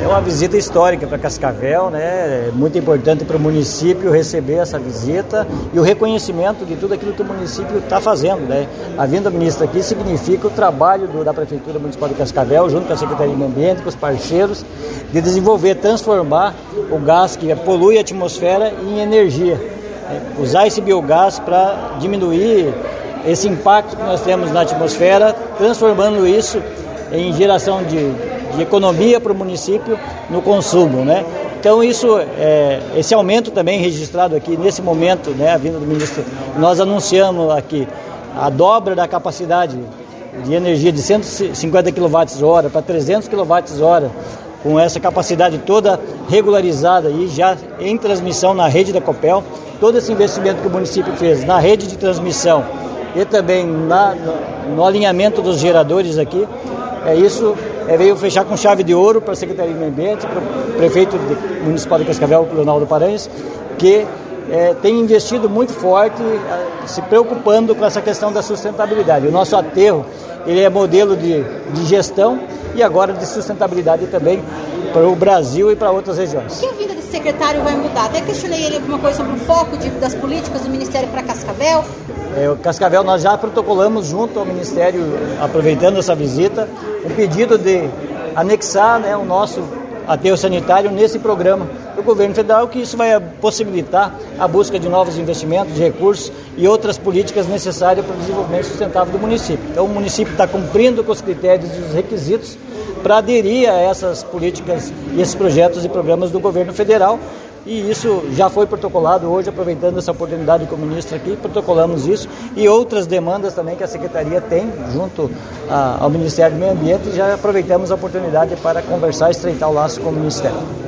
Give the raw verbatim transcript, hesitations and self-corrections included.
É uma visita histórica para Cascavel, né? É muito importante para o município receber essa visita e o reconhecimento de tudo aquilo que o município está fazendo, né? A vinda do ministro aqui significa o trabalho do, da Prefeitura Municipal de Cascavel, junto com a Secretaria de Meio Ambiente, com os parceiros, de desenvolver, transformar o gás que polui a atmosfera em energia. Né? Usar esse biogás para diminuir esse impacto que nós temos na atmosfera, transformando isso em geração de, de economia para o município no consumo, né? Então isso, é, esse aumento também registrado aqui nesse momento, né, a vinda do ministro, nós anunciamos aqui a dobra da capacidade de energia de cento e cinquenta quilowatt-hora para trezentos quilowatt-hora, com essa capacidade toda regularizada e já em transmissão na rede da Copel. Todo esse investimento que o município fez na rede de transmissão e também na, no, no alinhamento dos geradores aqui, é isso, é, veio fechar com chave de ouro para a Secretaria de Meio Ambiente, para o prefeito de, municipal de Cascavel, Leonardo Paranhos, que é, tem investido muito forte, é, se preocupando com essa questão da sustentabilidade. O nosso aterro, ele é modelo de, de gestão e agora de sustentabilidade também para o Brasil e para outras regiões. O que a vinda desse secretário vai mudar? Até questionei ele alguma coisa sobre o foco de, das políticas do Ministério para Cascavel. É, o Cascavel, nós já protocolamos junto ao Ministério, aproveitando essa visita, um pedido de anexar, né, o nosso aterro sanitário nesse programa do governo federal, que isso vai possibilitar a busca de novos investimentos, de recursos e outras políticas necessárias para o desenvolvimento sustentável do município. Então o município está cumprindo com os critérios e os requisitos para aderir a essas políticas e esses projetos e programas do governo federal. E isso já foi protocolado hoje, aproveitando essa oportunidade com o ministro aqui, protocolamos isso e outras demandas também que a Secretaria tem junto a, ao Ministério do Meio Ambiente, e já aproveitamos a oportunidade para conversar e estreitar o laço com o Ministério.